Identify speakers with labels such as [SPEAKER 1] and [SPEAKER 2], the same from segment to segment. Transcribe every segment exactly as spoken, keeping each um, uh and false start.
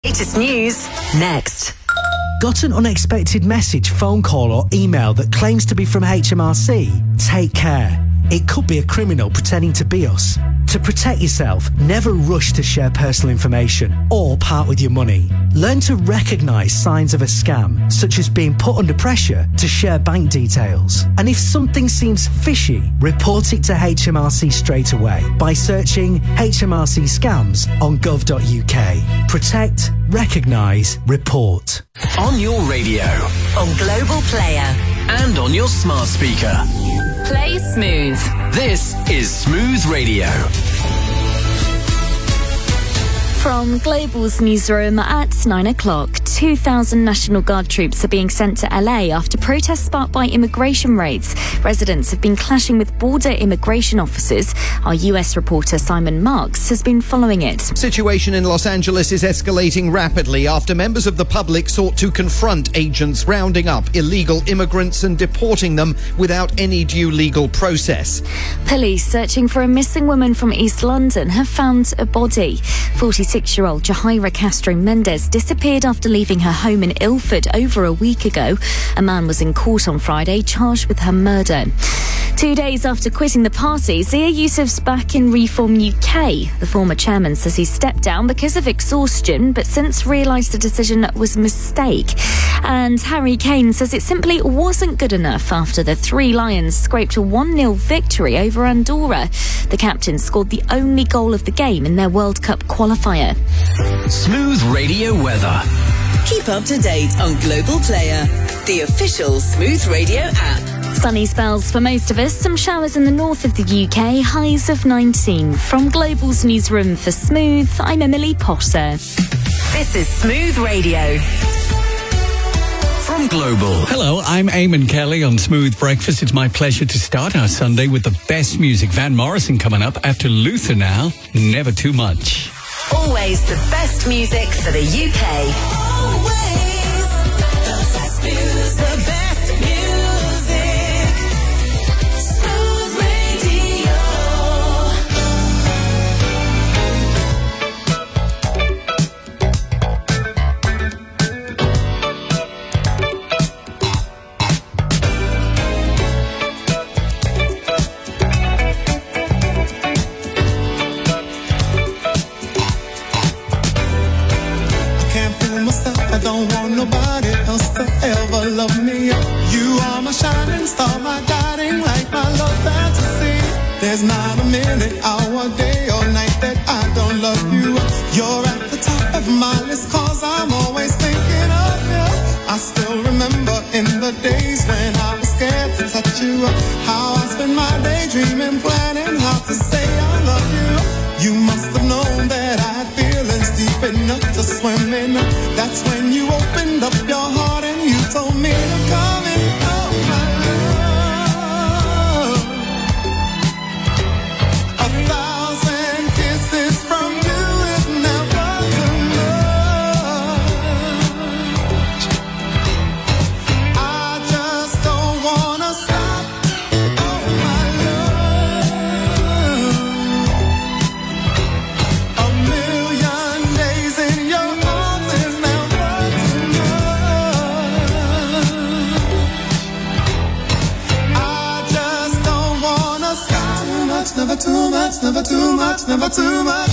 [SPEAKER 1] Latest news next.
[SPEAKER 2] Got an unexpected message, phone call or email that claims to be from H M R C? Take care. It could be a criminal pretending to be us. To protect yourself, never rush to share personal information or part with your money. Learn to recognise signs of a scam, such as being put under pressure to share bank details. And if something seems fishy, report it to H M R C straight away by searching H M R C scams on gov dot U K. Protect, recognise, report.
[SPEAKER 3] On your radio,
[SPEAKER 1] On Global Player.
[SPEAKER 3] and on your smart speaker.
[SPEAKER 1] Play Smooth.
[SPEAKER 3] This is Smooth Radio.
[SPEAKER 4] From Global's newsroom at nine o'clock, two thousand National Guard troops are being sent to L A after protests sparked by immigration raids. Residents have been clashing with border immigration officers. Our U S reporter Simon Marks has been following it.
[SPEAKER 5] Situation in Los Angeles is escalating rapidly after members of the public sought to confront agents rounding up illegal immigrants and deporting them without any due legal process.
[SPEAKER 4] Police searching for a missing woman from East London have found a body. forty-six-year-old Jahaira Castro Mendez disappeared after leaving her home in Ilford over a week ago. A man was in court on Friday charged with her murder. Two days after quitting the party, Zia Yusuf's back in Reform U K. The former chairman says he stepped down because of exhaustion, but since realised the decision was a mistake. And Harry Kane says it simply wasn't good enough after the Three Lions scraped a one nil victory over Andorra. The captain scored the only goal of the game in their World Cup qualifier.
[SPEAKER 3] Smooth Radio weather.
[SPEAKER 1] Keep up to date on Global Player, the official Smooth Radio app.
[SPEAKER 4] Sunny spells for most of us, some showers in the north of the U K, highs of nineteen. From Global's newsroom for Smooth, I'm Emily Potter.
[SPEAKER 1] This is Smooth Radio.
[SPEAKER 3] From Global.
[SPEAKER 6] Hello, I'm Eamon Kelly on Smooth Breakfast. It's my pleasure to start our Sunday with the best music. Van Morrison coming up after Luther now. Never Too Much.
[SPEAKER 1] Always the best music for the U K. Always the best music. The best music. Smooth Radio.
[SPEAKER 7] I don't want nobody else to ever love me. You are my shining star, my guiding light, my love fantasy. There's not a minute, hour, day or night that I don't love you. You're at the top of my list, cause I'm always thinking of you. I still remember in the days when I was scared to touch you, how I spent my day dreaming, planning how to say I love you. You must have known that I had feelings deep enough to swim in. That's when you opened up your heart and you told me to come in. Oh, my love. A thousand kisses from you is never too much. I just don't wanna stop. Oh, my love. A million days in your arms is never too much. I just don't wanna stop. Too much, never too much, never too much, never too much.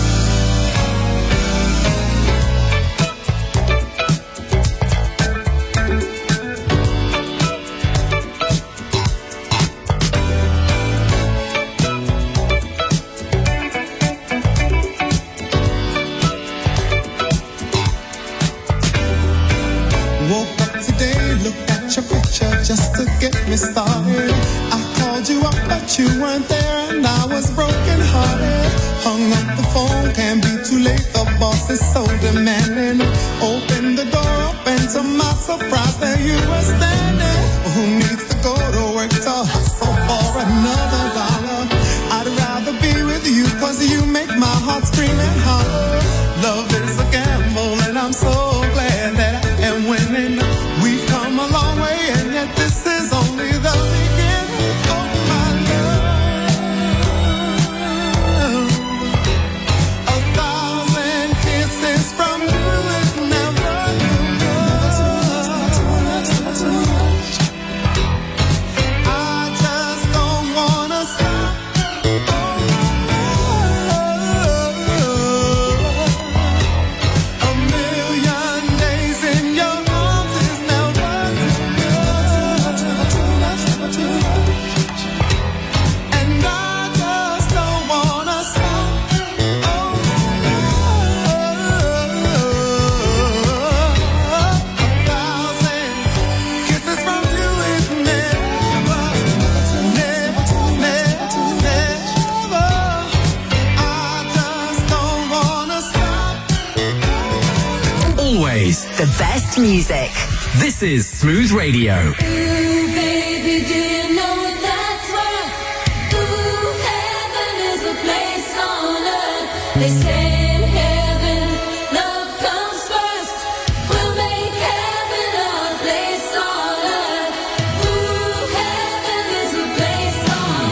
[SPEAKER 7] Woke up today, looked at your picture just to get me started. I called you up, but you weren't there, and I was broken hearted. Hung up the phone, can't be too late. The boss is so demanding. Open the door up, and to my surprise, there you were standing. Who needs to go to work to hustle for another dollar? I'd rather be with you, cause you make my heart scream and holler. Love is a gamble, and I'm so glad that I am winning. We've come a long way, and yet this is only the beginning. Oh, my love. A thousand kisses from you
[SPEAKER 3] always.
[SPEAKER 1] The best music.
[SPEAKER 3] This is Smooth Radio.
[SPEAKER 8] Ooh, baby, do you know that's where ooh, heaven is a place on earth? They say in heaven, love comes first. We'll make heaven a place on earth. Ooh, heaven is a place on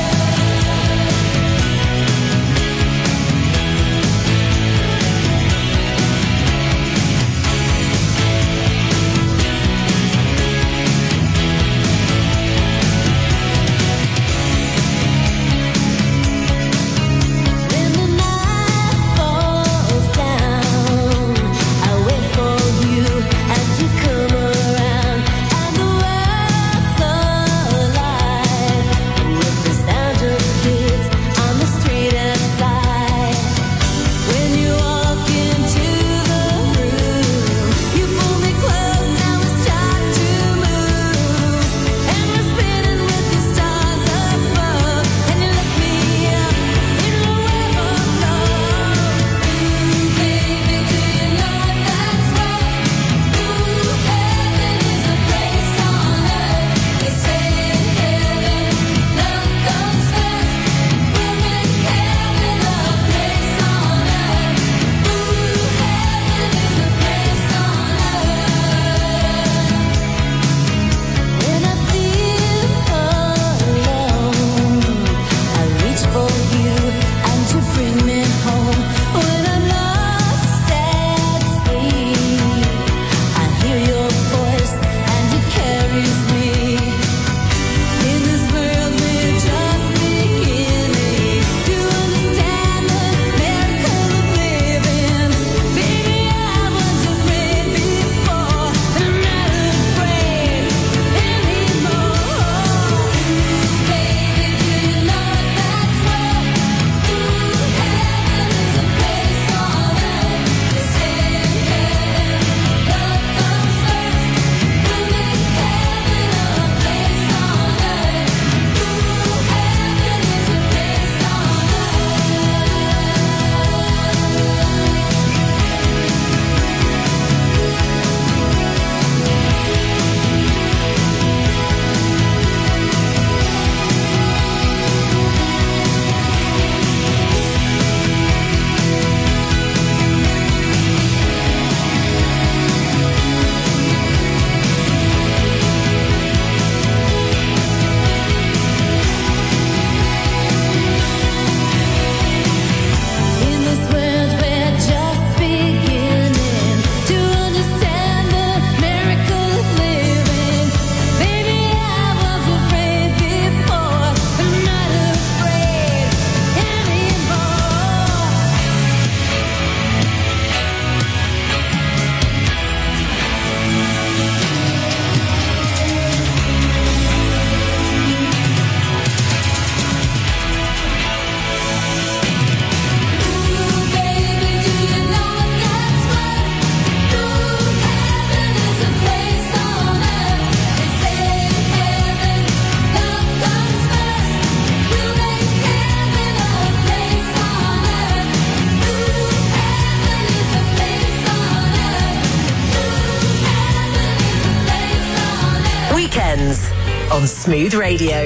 [SPEAKER 1] Weekends on Smooth Radio.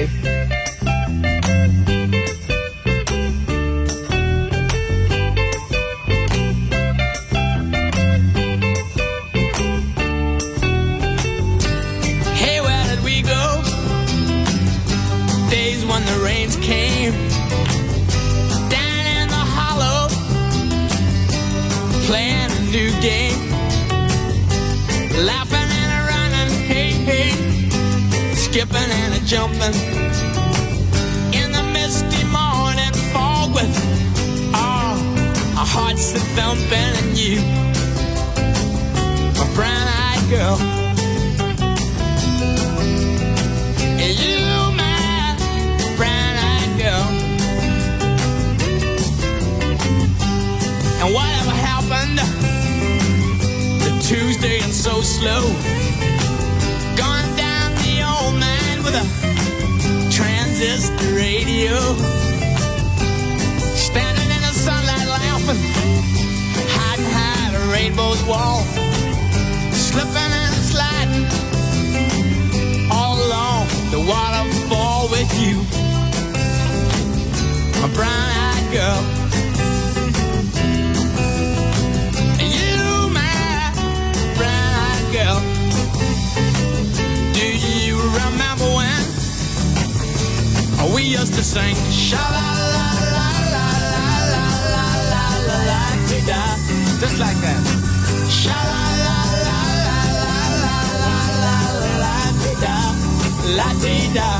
[SPEAKER 9] Hey, where did we go? Days when the rains came down in the hollow, playing a new game, laughing and a running, hey, hey, skipping and a jumping in the misty morning fog with oh, our hearts a thumping, and you, my brown-eyed girl, and you, my brown-eyed girl. And whatever happened to Tuesday and so slow, gone down the old man with a transistor radio, standing in the sunlight laughing, hiding behind a rainbow's wall. waterfall with you, a brown-eyed girl. You, my brown-eyed girl. Do you remember when we used to sing sha-la-la-la-la-la-la-la-la-la-la-la-la-la-la, just like that. Sha-la-la-la-la-la-la-la-la-la-la-la-la-la.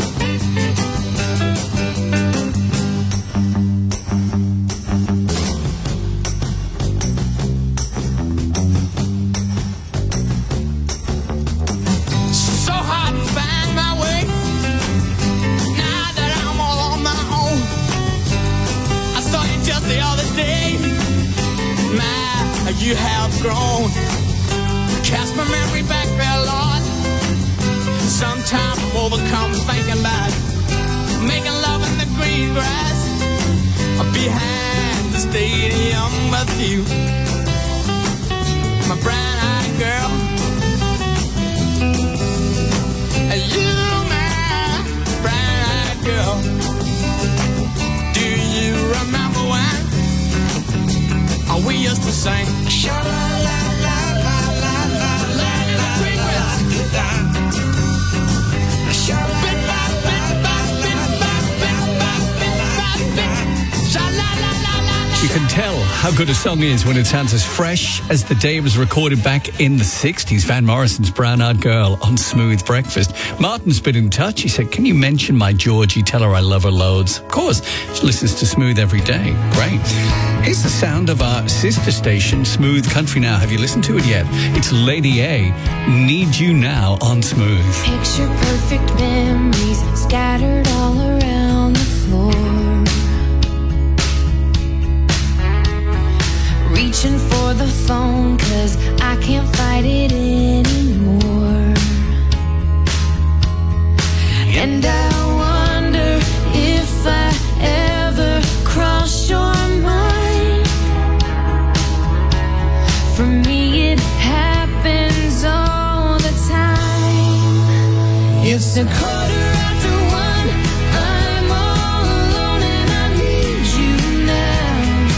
[SPEAKER 9] So hard to find my way now that I'm all on my own. I saw you just the other day. My, you have grown. Cast my memory back there, Lord. Sometimes I'm overcome thinking about making love in the green grass behind the stadium with you, my brown-eyed girl. You, my brown-eyed girl. Do you remember when we used to sing sha-la-la-la-la-la-la-la-la-la-la-la-la?
[SPEAKER 6] You can tell how good a song is when it sounds as fresh as the day it was recorded back in the sixties. Van Morrison's Brown-Eyed Girl on Smooth Breakfast. Martin's been in touch. He said, can you mention my Georgie? Tell her I love her loads. Of course, she listens to Smooth every day. Great. Here's the sound of our sister station, Smooth Country Now. Have you listened to it yet? It's Lady A, Need You Now on Smooth.
[SPEAKER 8] Picture perfect memories scattered all around the floor. Reaching for the phone 'cause I can't fight it anymore. And I wonder if I ever cross your mind. For me it happens all the time. It's a quarter after one, I'm all alone and I need you now.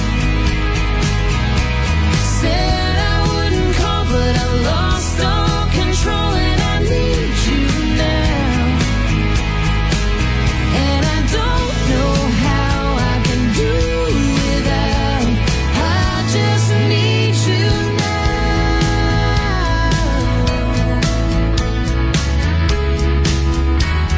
[SPEAKER 8] Said I wouldn't call, but I lost all control and I need you now. And I don't know how I can do without. I just need you now.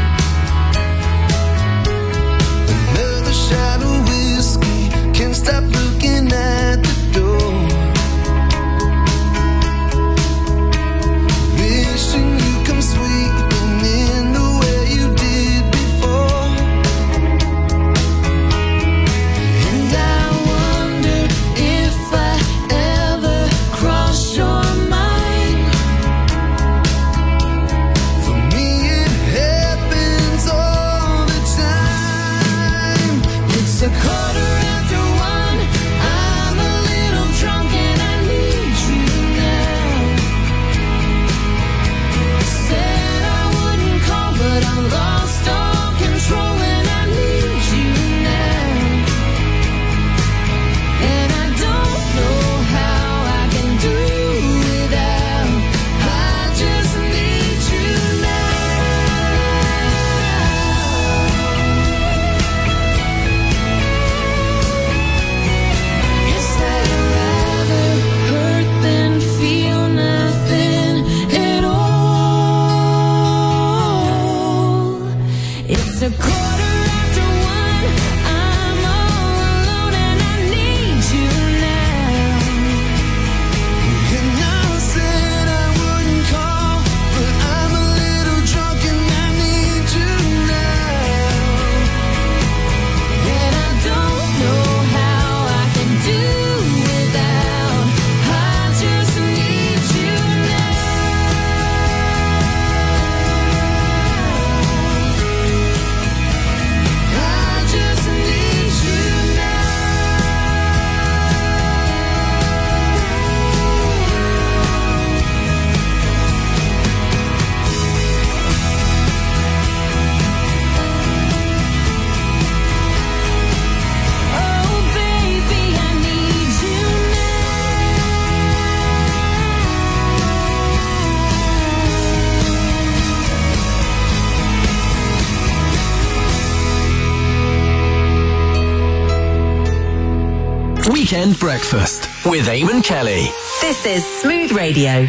[SPEAKER 3] Weekend Breakfast with Eamon Kelly.
[SPEAKER 1] This is Smooth Radio.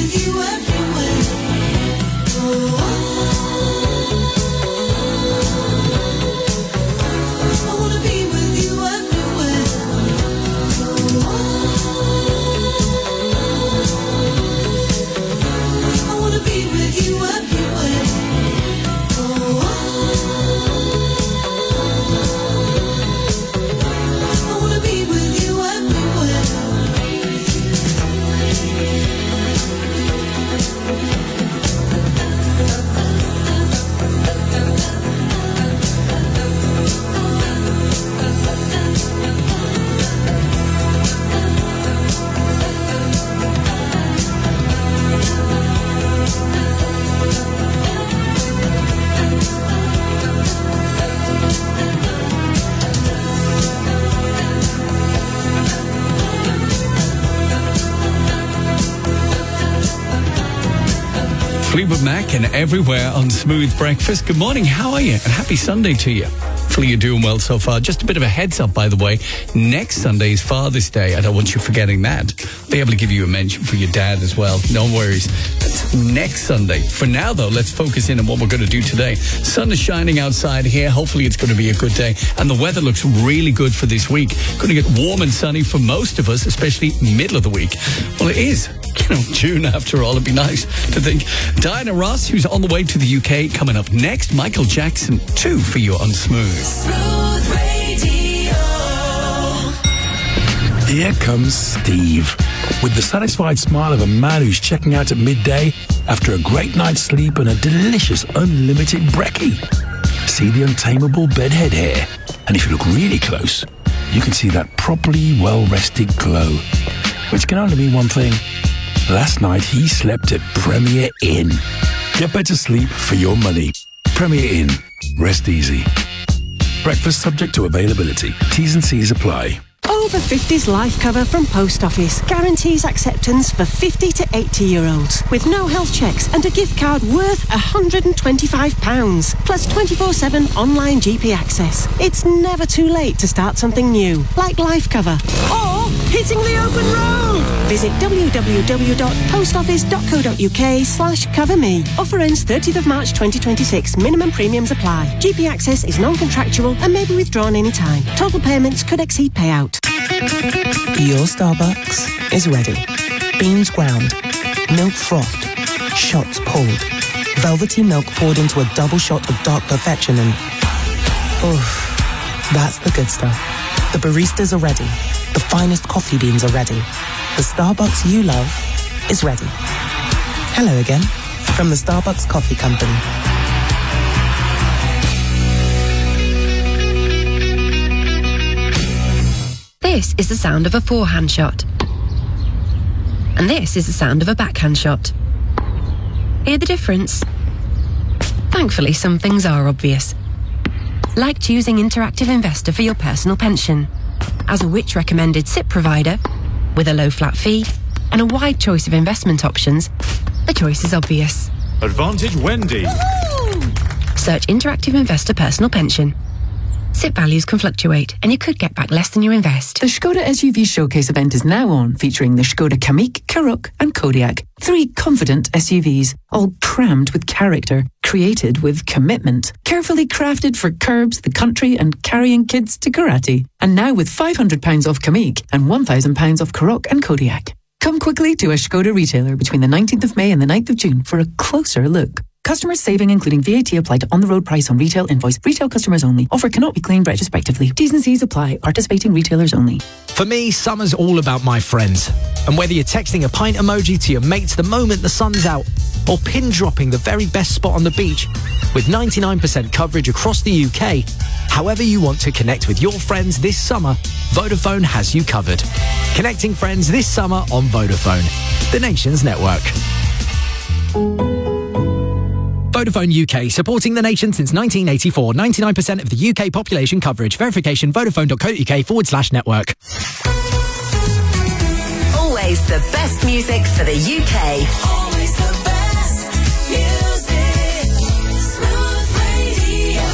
[SPEAKER 8] with you everywhere. Oh, I wanna be with you everywhere. Oh, I wanna be with you everywhere. Oh, I wanna be with you everywhere.
[SPEAKER 6] Fleetwood Mac and Everywhere on Smooth Breakfast. Good morning, how are you? And happy Sunday to you. Hopefully you're doing well so far. Just a bit of a heads up, by the way. Next Sunday is Father's Day. I don't want you forgetting that. I'll be able to give you a mention for your dad as well. No worries. That's next Sunday. For now, though, let's focus in on what we're going to do today. Sun is shining outside here. Hopefully it's going to be a good day. And the weather looks really good for this week. Going to get warm and sunny for most of us, especially middle of the week. Well, it is. You know, June after all. It'd be nice to think. Diana Ross, who's on the way to the U K, coming up next. Michael Jackson, two for you on Smooth.
[SPEAKER 8] Smooth Radio.
[SPEAKER 10] Here comes Steve, with the satisfied smile of a man who's checking out at midday after a great night's sleep and a delicious unlimited brekkie. See the untamable bedhead hair, and if you look really close, you can see that properly well-rested glow, which can only mean one thing. Last night he slept at Premier Inn. Get better sleep for your money. Premier Inn. Rest easy. Breakfast subject to availability. T's and C's apply.
[SPEAKER 11] Over fifties life cover from Post Office guarantees acceptance for fifty to eighty year olds with no health checks and a gift card worth one hundred twenty-five pounds plus twenty-four seven online G P access. It's never too late to start something new, like life cover or hitting the open road. Visit w w w dot post office dot co dot u k slash cover me. Offer ends thirtieth of March twenty twenty-six. Minimum premiums apply. G P access is non-contractual and may be withdrawn anytime. Total payments could exceed payout.
[SPEAKER 12] Your Starbucks is ready. Beans ground, milk frothed, shots pulled, velvety milk poured into a double shot of dark perfection and... oof, that's the good stuff. The baristas are ready. The finest coffee beans are ready. The Starbucks you love is ready. Hello again, from the Starbucks Coffee Company.
[SPEAKER 13] This is the sound of a forehand shot. And this is the sound of a backhand shot. Hear the difference? Thankfully, some things are obvious. Like choosing Interactive Investor for your personal pension. As a Which recommended S I P provider, with a low flat fee and a wide choice of investment options, the choice is obvious.
[SPEAKER 14] Advantage Wendy.
[SPEAKER 13] Search Interactive Investor Personal Pension. S I P values can fluctuate, and you could get back less than you invest.
[SPEAKER 15] The Skoda S U V Showcase event is now on, featuring the Skoda Kamiq, Karoq and Kodiaq. Three confident S U Vs, all crammed with character, created with commitment, carefully crafted for curbs, the country and carrying kids to karate. And now with five hundred pounds off Kamiq and one thousand pounds off Karoq and Kodiaq. Come quickly to a Skoda retailer between the nineteenth of May and the ninth of June for a closer look. Customers saving including V A T applied to on-the-road price on retail invoice. Retail customers only. Offer cannot be claimed retrospectively. T's and C's apply. Participating retailers only.
[SPEAKER 16] For me, summer's all about my friends. And whether you're texting a pint emoji to your mates the moment the sun's out, or pin dropping the very best spot on the beach, with ninety-nine percent coverage across the U K, however you want to connect with your friends this summer, Vodafone has you covered. Connecting friends this summer on Vodafone, the nation's network. Vodafone U K, supporting the nation since nineteen eighty-four. ninety-nine percent of the U K population coverage. Verification, vodafone.co.uk forward slash network.
[SPEAKER 1] Always the best music for the U K.
[SPEAKER 8] Always the best music. Smooth Radio.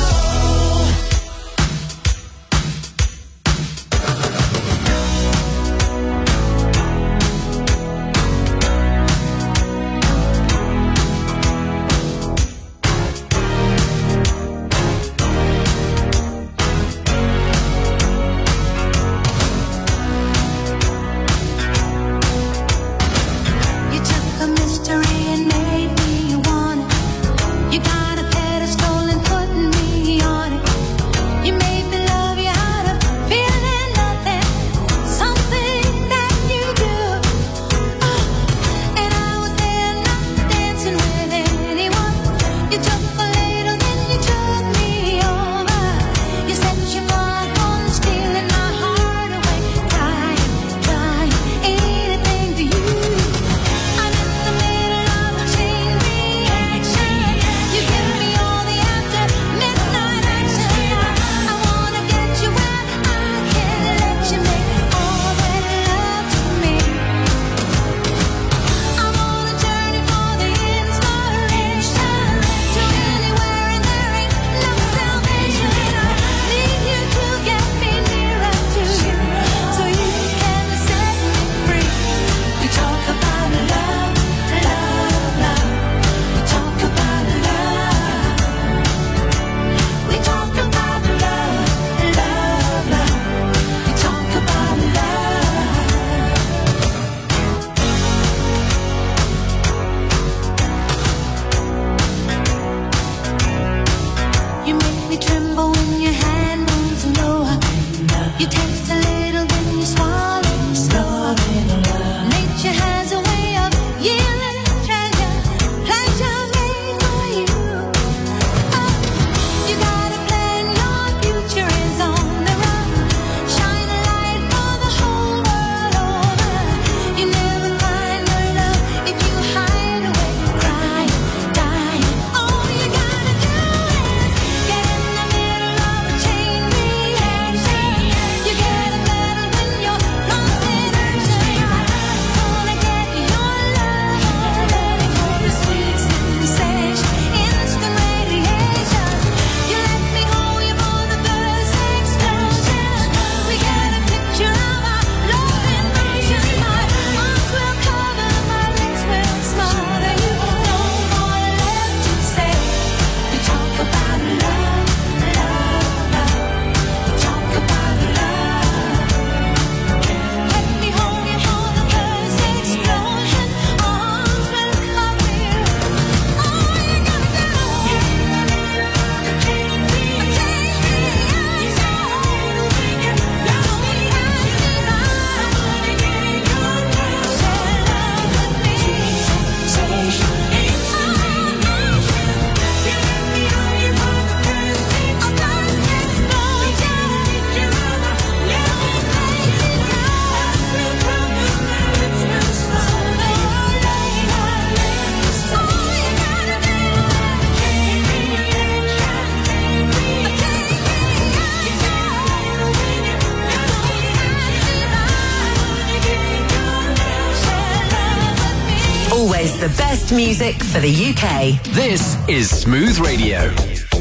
[SPEAKER 1] the best music for the U K.
[SPEAKER 3] This is Smooth Radio.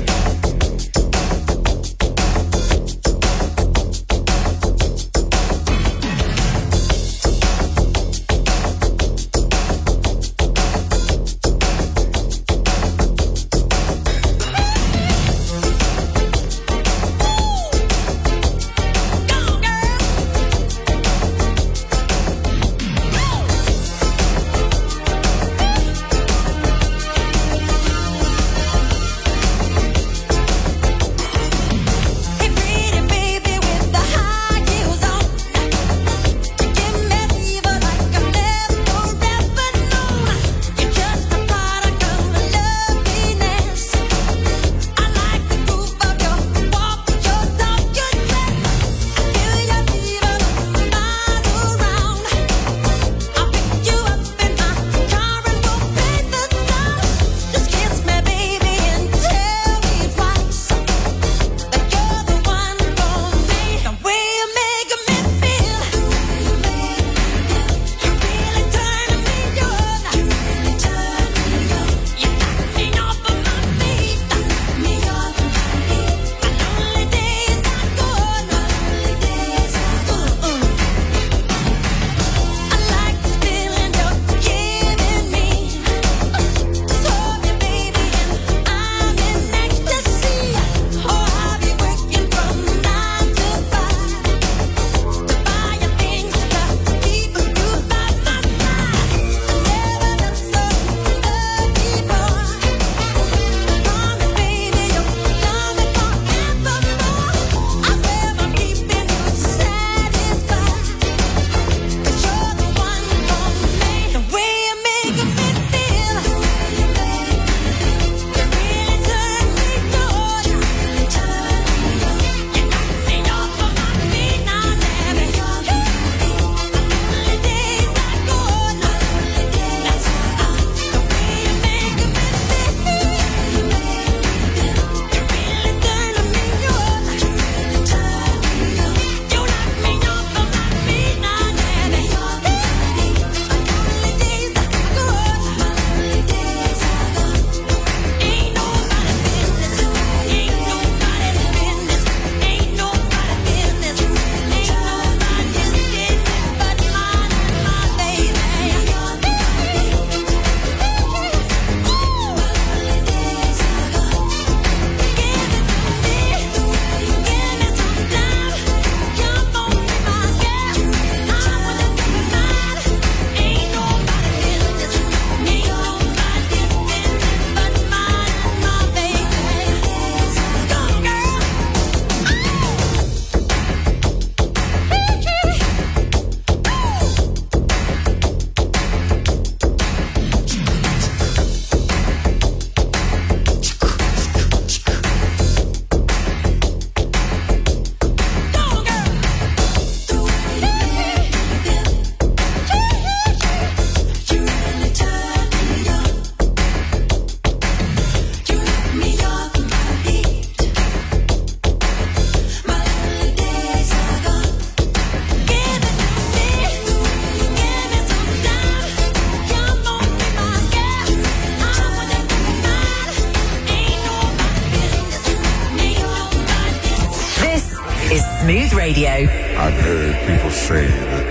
[SPEAKER 1] Smooth Radio.
[SPEAKER 14] I've heard people say that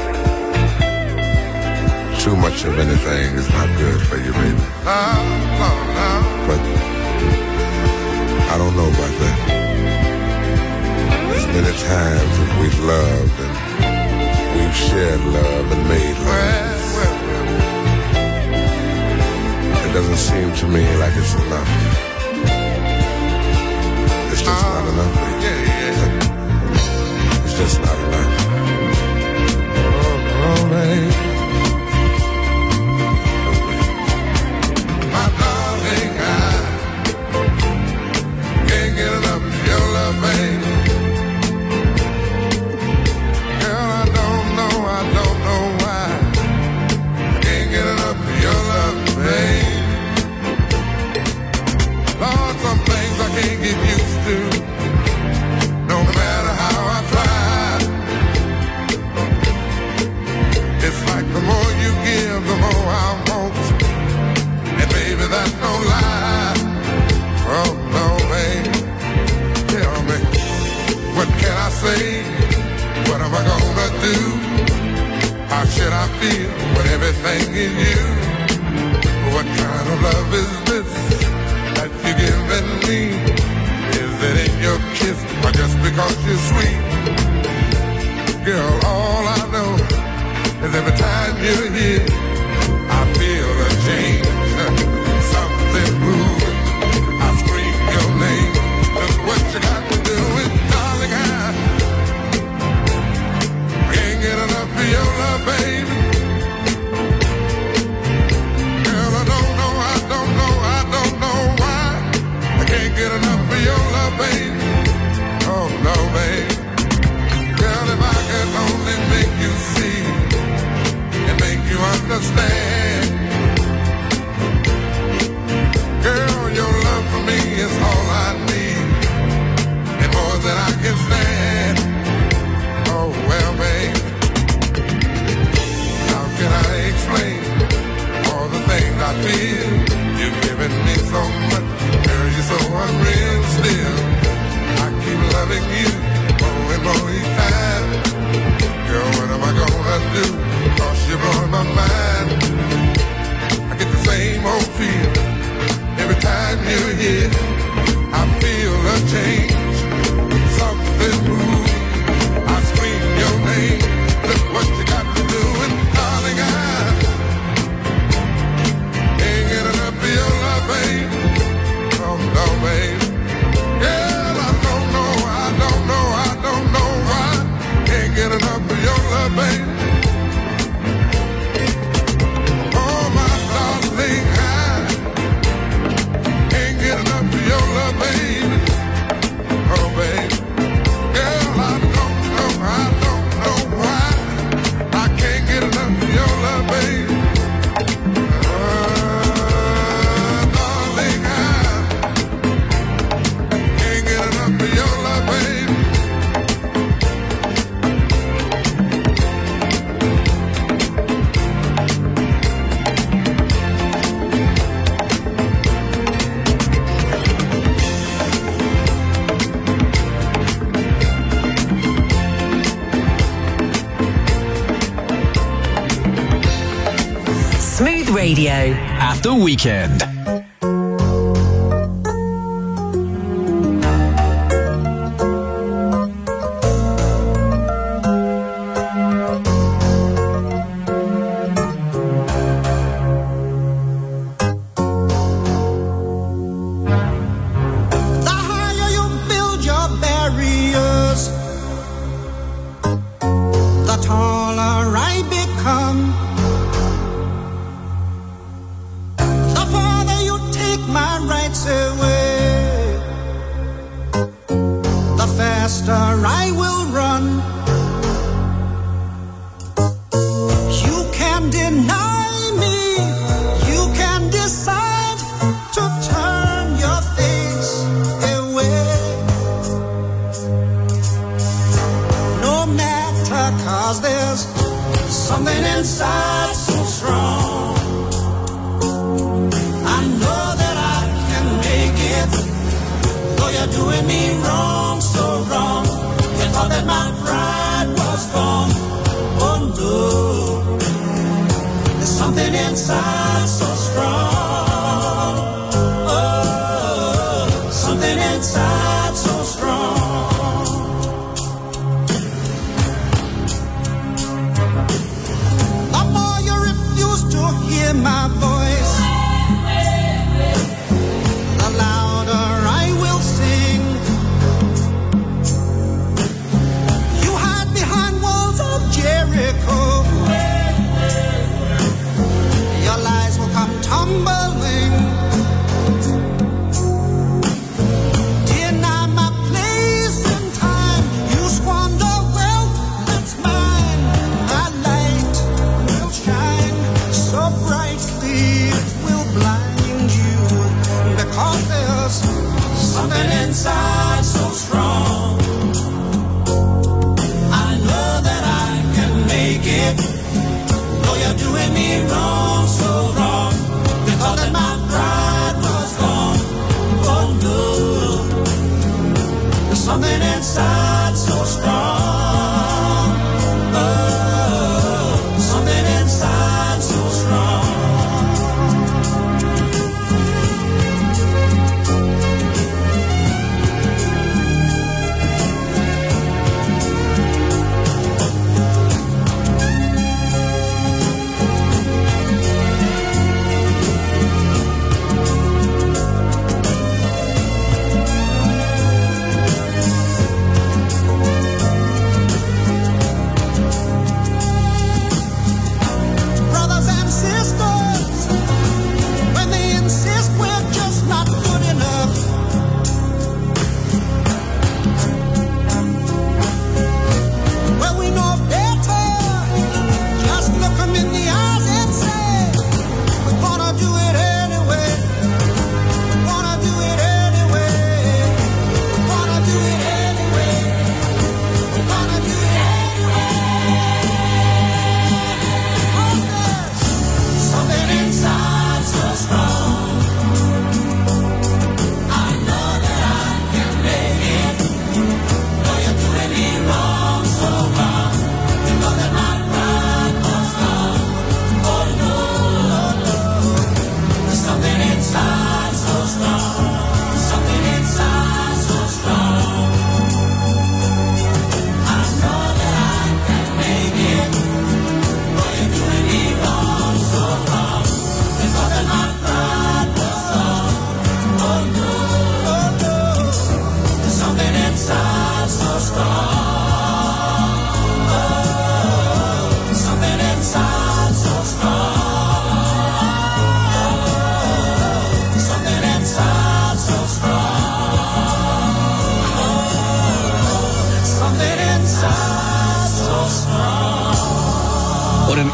[SPEAKER 14] too much of anything is not good for you, baby. But I don't know about that. As many times as we've loved and we've shared love and made love, it doesn't seem to me like it's enough. It's just not enough, baby. It's just not enough. Oh, oh baby. My darling, I can't get enough of your love, baby. Girl, I don't know, I don't know why. Can't get enough of your love, baby. Lord, some things I can't get used to. No matter how I try, it's like do? How should I feel when everything is you? What kind of love is this that you're giving me? Is it in your kiss or just because you're sweet? Girl, all I know is every time you're here, I feel a change, something moving. I scream your name. Look what you got to do with, darling, I can't get enough of your love, baby. Girl, I don't know, I don't know, I don't know why I can't get enough of your love, baby. Oh, no, baby. Girl, if I could only make you see and make you understand. Girl, your love for me is all I need and more than I can stand. Oh, well, babe, how can I explain all the things I feel? You've given me so much, girl, you're so unreal still. I keep loving you more and more each time. Girl, what am I gonna do? Cause you're blowing my mind. I get the same old feeling every time you're here. I feel a change, something moves. I scream your name. Look what you got to do, and darling, I ain't get enough of your love, babe. Oh no, babe. Girl, I don't know, I don't know, I don't know why. Can't get enough of your love, babe. Oh my darling, I can't get enough of your love, baby. Oh, baby. Girl, I don't know, I don't know why I can't get enough of your love, baby. Uh, darling, I can't get enough of your love, baby.
[SPEAKER 1] Smooth Radio
[SPEAKER 3] At the weekend.
[SPEAKER 7] The higher you build your barriers, the taller I become. The farther you take my rights away, the faster I will run. You can deny me, you can decide to turn your face away. No matter, 'cause there's something inside so strong. I know that I can make it, though you're doing me wrong, so wrong. You thought that my pride was gone. Oh no, there's something inside so strong. Oh, something inside so strong. The more you refuse to hear my voice, the louder I will sing. You hide behind walls of Jericho. Your lies will come tumbling. Deny my place in time. You squander wealth that's mine. My light will shine so brightly it will blind you, because there's something inside so strong. I know that I can make it, though you're doing me wrong, so wrong. Because that my pride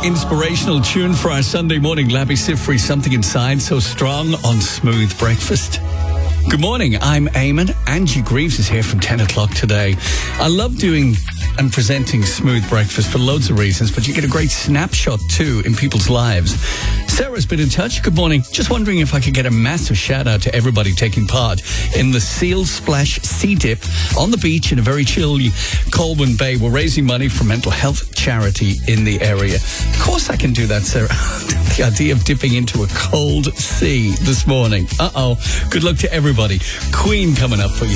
[SPEAKER 6] inspirational tune for our Sunday morning. Labby Sifri, Something Inside, so strong on Smooth Breakfast. Good morning, I'm Eamon. Angie Greaves is here from ten o'clock today. I love doing and presenting Smooth Breakfast for loads of reasons, but you get a great snapshot too in people's lives. Sarah's been in touch. Good morning. Just wondering if I could get a massive shout out to everybody taking part in the Seal Splash Sea Dip on the beach in a very chilly Colwyn Bay. We're raising money for mental health charity in the area. Of course I can do that, Sarah. The idea of dipping into a cold sea this morning. Uh-oh. Good luck to everybody. Queen coming up for you.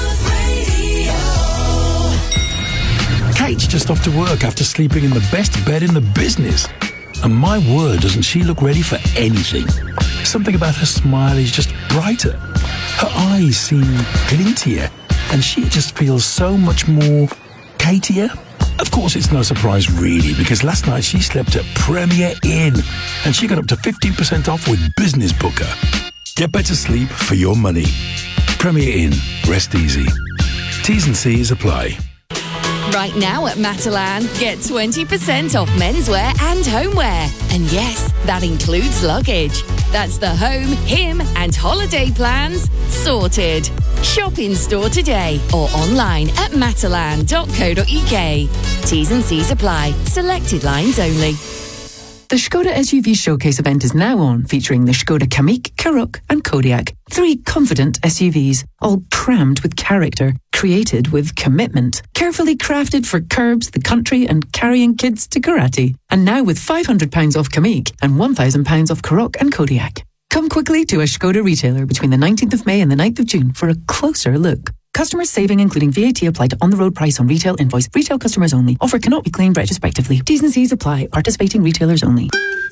[SPEAKER 10] Kate's just off to work after sleeping in the best bed in the business. And my word, doesn't she look ready for anything? Something about her smile is just brighter. Her eyes seem glintier. And she just feels so much more Katier. Of course, it's no surprise really, because last night she slept at Premier Inn. And she got up to fifteen percent off with Business Booker. Get better sleep for your money. Premier Inn. Rest easy. T's and C's apply.
[SPEAKER 17] Right now at Matalan, get twenty percent off menswear and homeware. And yes, that includes luggage. That's the home, him and holiday plans sorted. Shop in store today or online at matalan dot co dot uk. T's and C's apply. Selected lines only.
[SPEAKER 15] The Skoda S U V Showcase event is now on, featuring the Skoda Kamiq, Karoq and Kodiaq. Three confident S U Vs, all crammed with character, created with commitment, carefully crafted for curbs, the country and carrying kids to karate. And now with five hundred pounds off Kamiq and one thousand pounds off Karoq and Kodiaq. Come quickly to a Skoda retailer between the nineteenth of May and the ninth of June for a closer look. Customers saving including V A T applied to on-the-road price on retail invoice. Retail customers only. Offer cannot be claimed retrospectively. T's and C's apply. Participating retailers only.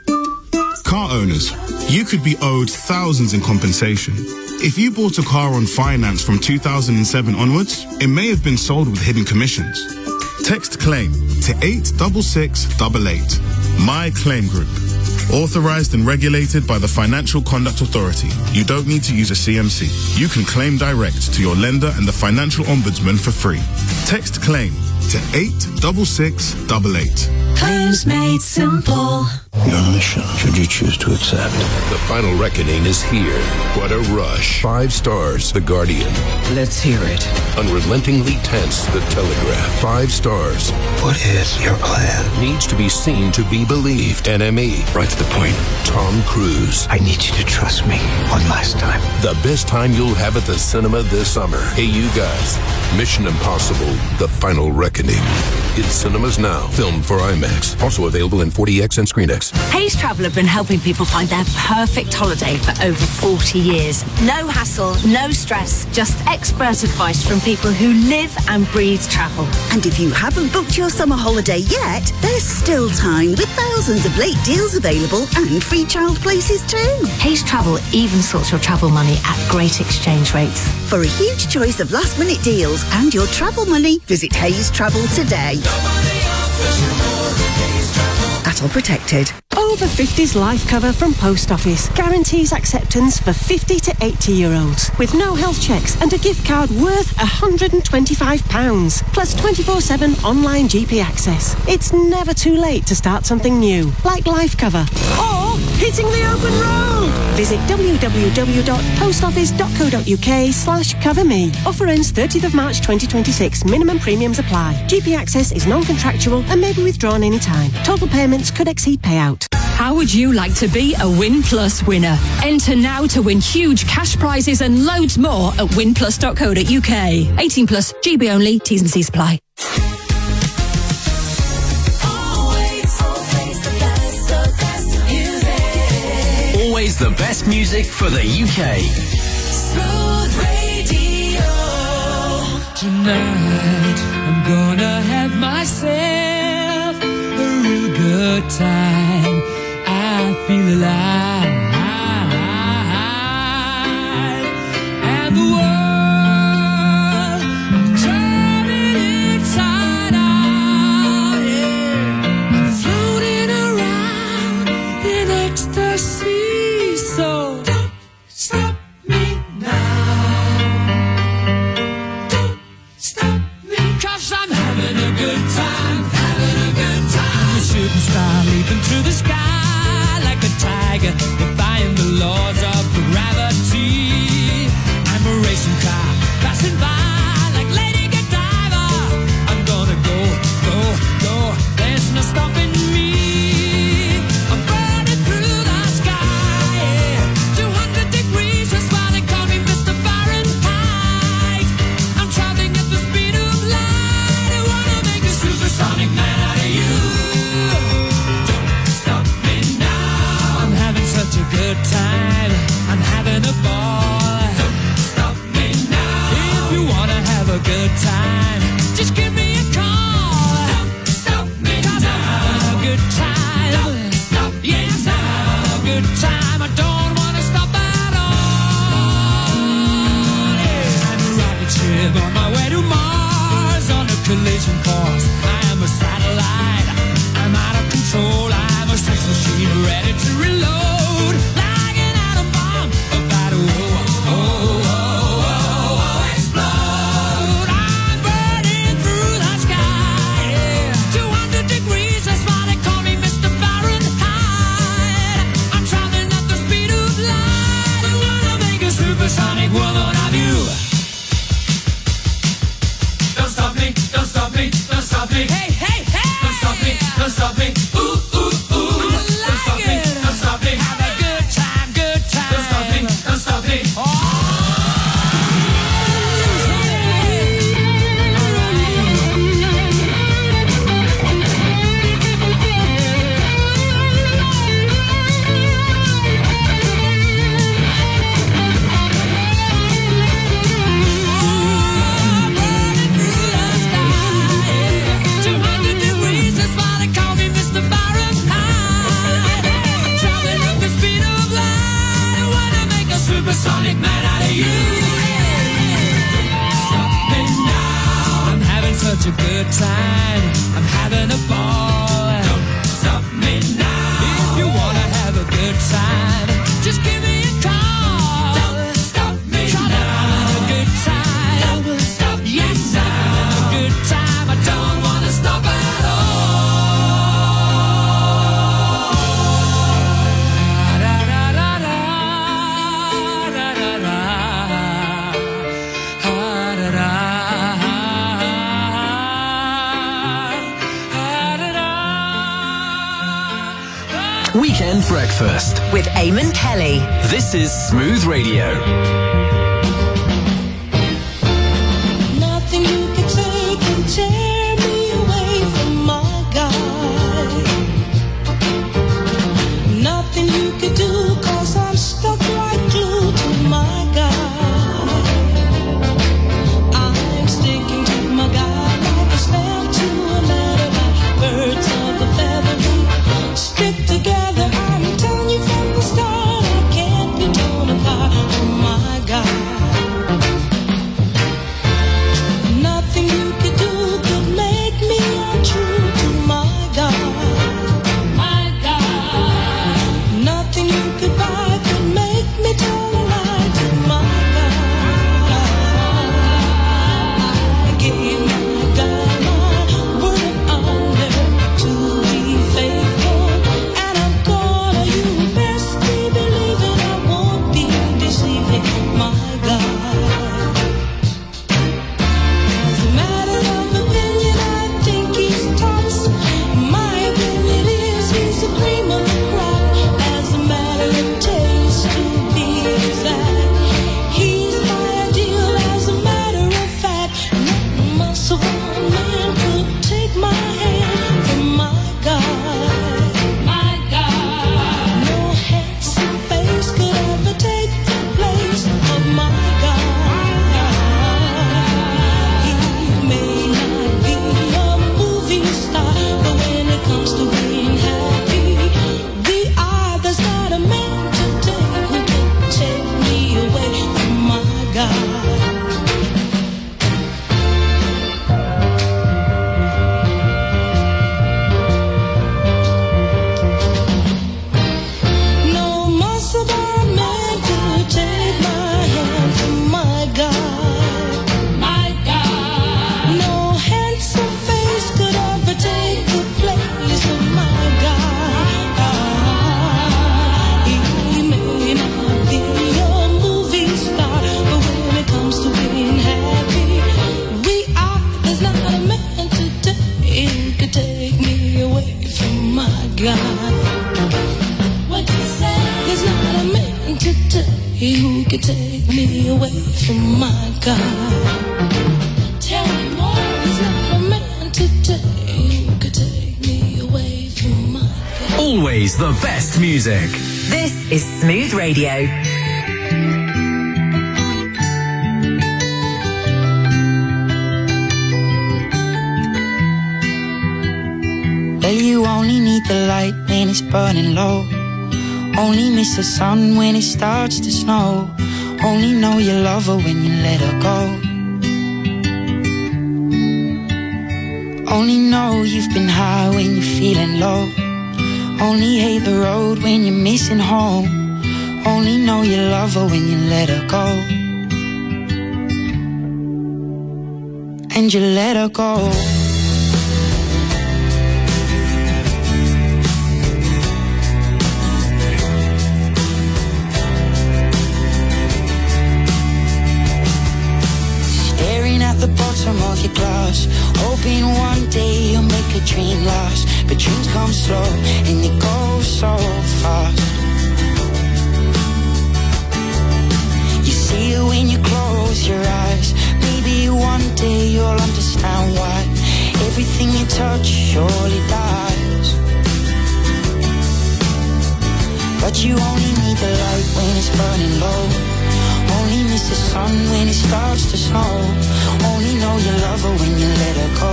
[SPEAKER 18] Car owners, you could be owed thousands in compensation. If you bought a car on finance from two thousand seven onwards, it may have been sold with hidden commissions. Text claim to eight six six eight eight. My Claim Group. Authorized and regulated by the Financial Conduct Authority. You don't need to use a C M C. You can claim direct to your lender and the Financial Ombudsman for free. Text claim to eight six six eight eight.
[SPEAKER 19] Claims made simple.
[SPEAKER 20] Your mission, should you choose to accept.
[SPEAKER 21] The final reckoning is here. What a rush. Five stars, The Guardian.
[SPEAKER 20] Let's hear it.
[SPEAKER 21] Unrelentingly tense, The Telegraph. Five stars.
[SPEAKER 20] What is your plan?
[SPEAKER 21] Needs to be seen to be believed. N M E.
[SPEAKER 20] Right to the point.
[SPEAKER 21] Tom Cruise.
[SPEAKER 20] I need you to trust me one last time.
[SPEAKER 21] The best time you'll have at the cinema this summer. Hey, you guys. Mission Impossible, The Final Reckoning. In cinemas now. Filmed for IMAX. Also available in forty X and ScreenX.
[SPEAKER 22] Hays Travel have been helping people find their perfect holiday for over forty years. No hassle, no stress, just expert advice from people who live and breathe travel.
[SPEAKER 23] And if you haven't booked your summer holiday yet, there's still time with thousands of late deals available and free child places too.
[SPEAKER 22] Hays Travel even sorts your travel money at great exchange rates.
[SPEAKER 23] For a huge choice of last minute deals and your travel money, visit Hays Travel today. At all protected.
[SPEAKER 11] Over fifties life cover from Post Office guarantees acceptance for fifty to eighty year olds with no health checks and a gift card worth one hundred twenty-five pounds plus twenty-four seven online G P access. It's never too late to start something new, like life cover or hitting the open road. Visit w w w dot post office dot co dot uk slash cover me. Offer ends thirtieth of March twenty twenty-six. Minimum premiums apply. G P access is non-contractual and may be withdrawn anytime. Total payments could exceed payout.
[SPEAKER 24] How would you like to be a Win Plus winner? Enter now to win huge cash prizes and loads more at win plus dot co dot uk. eighteen plus, G B only, T's and C's apply.
[SPEAKER 3] Always the best music for the U K.
[SPEAKER 8] Smooth Radio. Tonight, I'm gonna have myself a real good time. I feel alive. And the world, I'm turning inside out. Yeah. I'm floating around in ecstasy. So don't stop me now. Don't stop me. 'Cause I'm having a good time, having a good time. The shooting star leaping supersonic woman of you. Don't stop me, don't stop me, don't stop me. Hey, hey, hey! Don't stop me, don't stop me. Ooh, ooh, ooh. Don't stop me, don't stop me. Have a good time, good time. Don't stop me, don't stop me. Oh. Supersonic man out of you. Stop me now. I'm having such a good time. I'm having a ball. Don't stop me now. If you wanna have a good time, just give me a call. Don't stop me Try now. I'm having a good time. Don't stop yes, me I'm having a good time. I don't wanna stop at all.
[SPEAKER 3] Weekend Breakfast
[SPEAKER 1] with Eamon Kelly.
[SPEAKER 3] This is Smooth Radio.
[SPEAKER 2] Nothing you can take can tear me away from my guy. Nothing you can do, cause I'm stuck like glue to my guy. I'm sticking to my guy like a stamp to a letter. Birds of a feather we stick together. I'm telling you from the start, I can't be torn apart from my guy. Nothing you could do could make me untrue to my guy. My guy. Nothing you could buy could make me tell a lie to my guy. I gave my guy my word of honor to be faithful, and I'm gonna, you best be believing I won't be deceiving my guy. As a matter of opinion, I think he's tops. My opinion is he's the cream of the crop. As a matter of taste, to be exact, he's my ideal. As a matter of fact, no muscle man could take my hand from my guy. My guy. No handsome face could ever take the place of my guy. He may not be a movie star, but when it comes to being happy, we are. There's not a man today who can take me away from my guy. No muscle bound man could take my hand from my guy. My guy. No handsome face could ever take the place of my guy. He may not be a movie star, but when it comes to being happy, we are. There's not a man today who could take me away from my guy. What you say? There's not a man today who could take me away from my guy. Tell me more. There's not a man today who could take me away from my guy.
[SPEAKER 3] Always the best music.
[SPEAKER 1] This is Smooth Radio.
[SPEAKER 4] Well, you only need the light when it's burning low. Only miss the sun when it starts to snow. Only know you love her when you let her go. Only know you've been high when you're feeling low. Only hate the road when you're missing home. Only know you love her when you let her go. And you let her go. us, hoping one day you'll make a dream last. But dreams come slow and they go so fast. You see it when you close your eyes. Maybe one day you'll understand why everything you touch surely dies. But you only need the light when it's burning low. Only miss the sun when it starts to snow. Only know you love her when you let her go.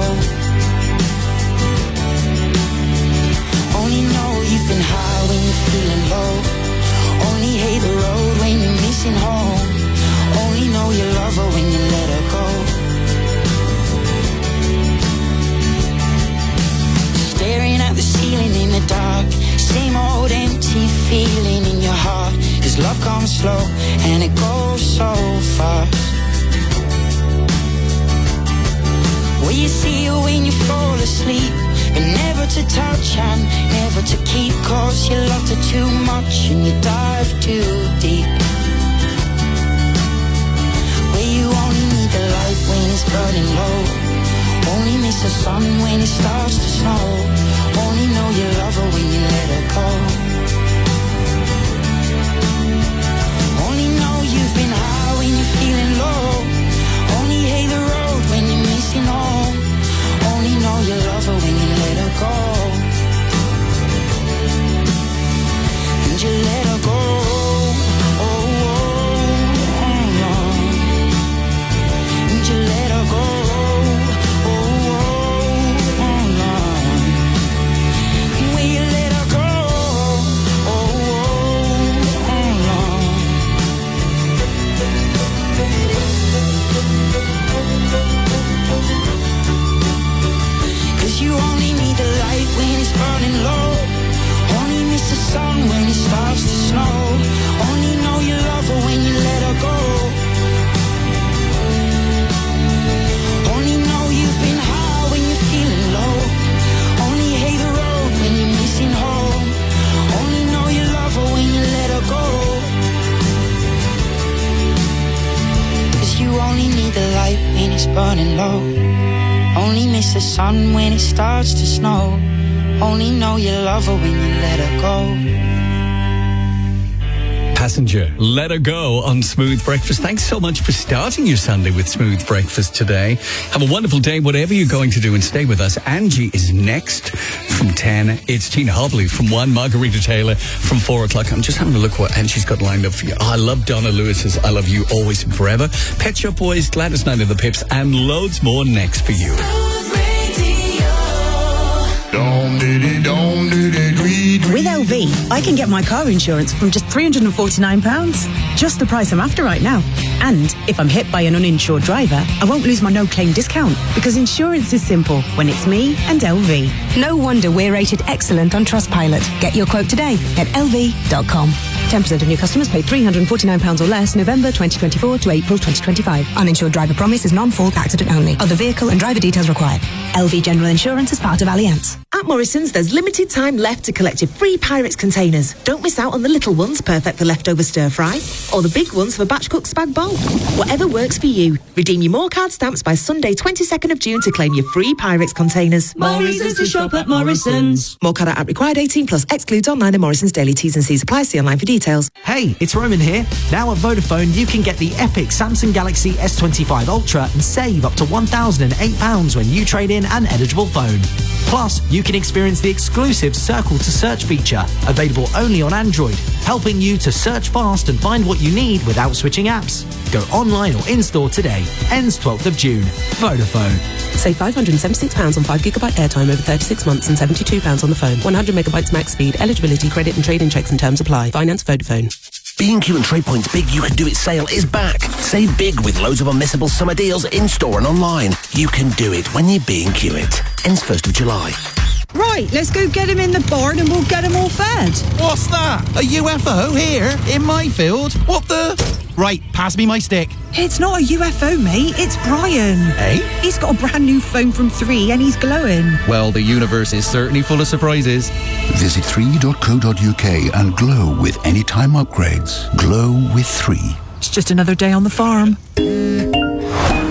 [SPEAKER 4] Only know you've been high when you're feeling low. Only hate the road when you're missing home. Only know you love her when you let her go. Staring at the ceiling in the dark, same old empty feeling in your heart. Cause love comes slow and it goes so fast. Well, you see it when you fall asleep, but never to touch and never to keep. Cause you loved her too much and you dive too deep. Well, you only need the light when it's burning low. Only miss the sun when it starts to snow. Only know you love her when you let her go. Only know you've been high when you're feeling low. Only hate the road when you're missing home. Only know you love her when you let her go. And you let her go. Oh, oh, oh, no. And you let her go. You only need the light when it's burning low. Only miss the sun when it starts to snow. Only know you love her when you let her go. Only know you've been high when you're feeling low. Only hate the road when you're missing home. Only know you love her when you let her go. Cause you only need the light when it's burning low. Only miss the sun when it starts to snow. Only know you love her when you let her go.
[SPEAKER 6] Passenger, Let Her Go on Smooth Breakfast. Thanks so much for starting your Sunday with Smooth Breakfast today. Have a wonderful day, whatever you're going to do, and stay with us. Angie is next from ten. It's Tina Hobley from one, Margarita Taylor from four o'clock. I'm just having a look what Angie's got lined up for you. Oh, I love Donna Lewis's I Love You Always and Forever. Pet Shop Boys, Gladys Knight of the Pips, and loads more next for you.
[SPEAKER 5] With L V, I can get my car insurance from just three hundred forty-nine pounds. Just the price I'm after right now. And if I'm hit by an uninsured driver, I won't lose my no-claim discount, because insurance is simple when it's me and L V. No wonder we're rated excellent on Trustpilot. Get your quote today at L V dot com. ten percent of new customers pay three hundred forty-nine pounds or less November twenty twenty-four to April twenty twenty-five. Uninsured driver promise is non-fault accident only. Other vehicle and driver details required. L V General Insurance is part of Allianz.
[SPEAKER 9] At Morrison's, there's limited time left to collect your free Pyrex containers. Don't miss out on the little ones, perfect for leftover stir-fry, or the big ones for batch cooked spag bowl. Whatever works for you. Redeem your More Card stamps by Sunday, twenty-second of June to claim your free Pyrex containers.
[SPEAKER 2] More reasons to shop at Morrison's.
[SPEAKER 9] More Card at required eighteen plus, excludes online and Morrison's daily T's and C's apply. See online for details.
[SPEAKER 16] Hey, it's Roman here. Now at Vodafone, you can get the epic Samsung Galaxy S twenty-five Ultra and save up to one thousand eight pounds when you trade in an eligible phone. Plus, you can experience the exclusive Circle to Search feature, available only on Android, helping you to search fast and find what you need without switching apps. Go online or in-store today. Ends twelfth of June. Vodafone.
[SPEAKER 12] Save five hundred seventy-six pounds on five gigabyte airtime over thirty-six months and seventy-two pounds on the phone. one hundred megabytes max speed. Eligibility, credit and trade-in checks and terms apply. Finance Vodafone.
[SPEAKER 13] B and Q and TradePoint's Big You Can Do It sale is back. Save big with loads of unmissable summer deals in-store and online. You can do it when you B and Q it. Ends first of July.
[SPEAKER 25] Right, let's go get him in the barn and we'll get him all fed.
[SPEAKER 26] What's that? A U F O here in my field? What the... Right, pass me my stick.
[SPEAKER 25] It's not a U F O, mate. It's Brian.
[SPEAKER 26] Hey?
[SPEAKER 25] He's got a brand new phone from three and he's glowing.
[SPEAKER 26] Well, the universe is certainly full of surprises.
[SPEAKER 27] Visit three dot co dot uk and glow with anytime upgrades. Glow with three.
[SPEAKER 25] It's just another day on the farm.
[SPEAKER 28] A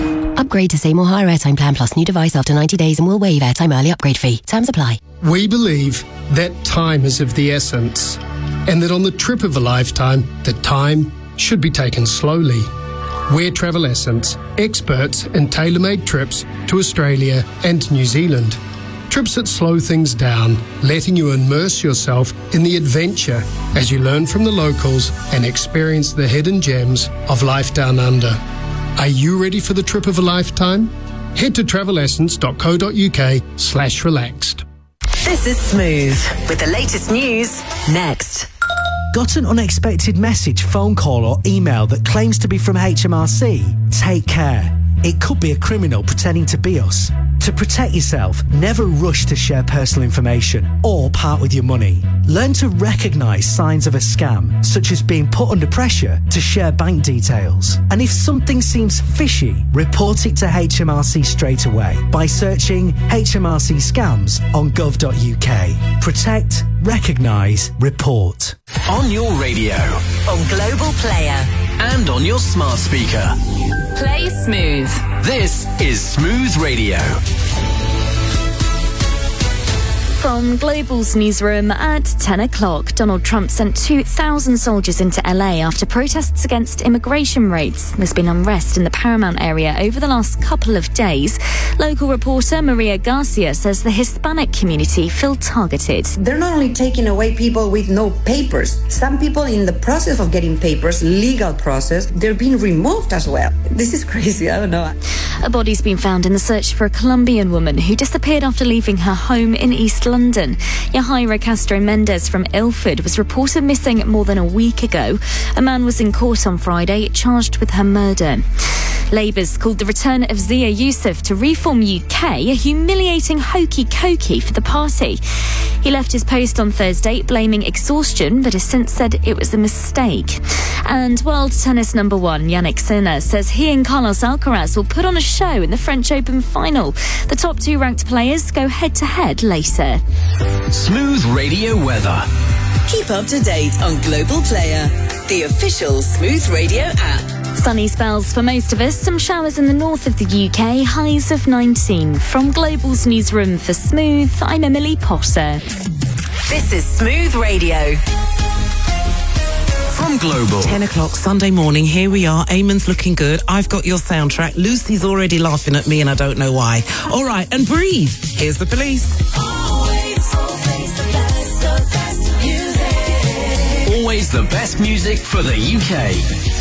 [SPEAKER 7] Upgrade to Seymour Higher Airtime Plan Plus new device after ninety days and will waive airtime early upgrade fee. Terms apply.
[SPEAKER 10] We believe that time is of the essence, and that on the trip of a lifetime, the time should be taken slowly. We're Travel Essence, experts in tailor-made trips to Australia and New Zealand. Trips that slow things down, letting you immerse yourself in the adventure as you learn from the locals and experience the hidden gems of life down under. Are you ready for the trip of a lifetime? Head to travelessence.co.uk slash relaxed.
[SPEAKER 1] This is Smooth with the latest news next.
[SPEAKER 14] Got an unexpected message, phone call or email that claims to be from H M R C? Take care. It could be a criminal pretending to be us. To protect yourself, never rush to share personal information or part with your money. Learn to recognise signs of a scam, such as being put under pressure to share bank details. And if something seems fishy, report it to H M R C straight away by searching H M R C scams on gov dot U K. Protect, recognise, report.
[SPEAKER 3] On your radio.
[SPEAKER 1] On Global Player.
[SPEAKER 3] And on your smart speaker.
[SPEAKER 24] Play Smooth.
[SPEAKER 3] This is Smooth Radio.
[SPEAKER 15] From Global's newsroom at ten o'clock, Donald Trump sent two thousand soldiers into L A after protests against immigration raids. There's been unrest in the Paramount area over the last couple of days. Local reporter Maria Garcia says the Hispanic community feel targeted.
[SPEAKER 17] They're not only taking away people with no papers, some people in the process of getting papers, legal process, they're being removed as well. This is crazy, I don't know.
[SPEAKER 15] A body's been found in the search for a Colombian woman who disappeared after leaving her home in East London. Yahaira Castro Mendez from Ilford was reported missing more than a week ago. A man was in court on Friday charged with her murder. Labour's called the return of Zia Youssef to Reform U K a humiliating hokey-cokey for the party. He left his post on Thursday blaming exhaustion, but has since said it was a mistake. And world tennis number one Yannick Sinner says he and Carlos Alcaraz will put on a show in the French Open final. The top two ranked players go head-to-head later.
[SPEAKER 3] Smooth Radio weather.
[SPEAKER 1] Keep up to date on Global Player, the official Smooth Radio app.
[SPEAKER 15] Sunny spells for most of us, some showers in the north of the U K, highs of nineteen. From Global's newsroom for Smooth, I'm Emily Potter.
[SPEAKER 1] This is Smooth Radio.
[SPEAKER 3] From Global.
[SPEAKER 18] ten o'clock Sunday morning, here we are. Eamon's looking good. I've got your soundtrack. Lucy's already laughing at me and I don't know why. All right, and breathe. Here's the police.
[SPEAKER 3] Always the best music for the U K.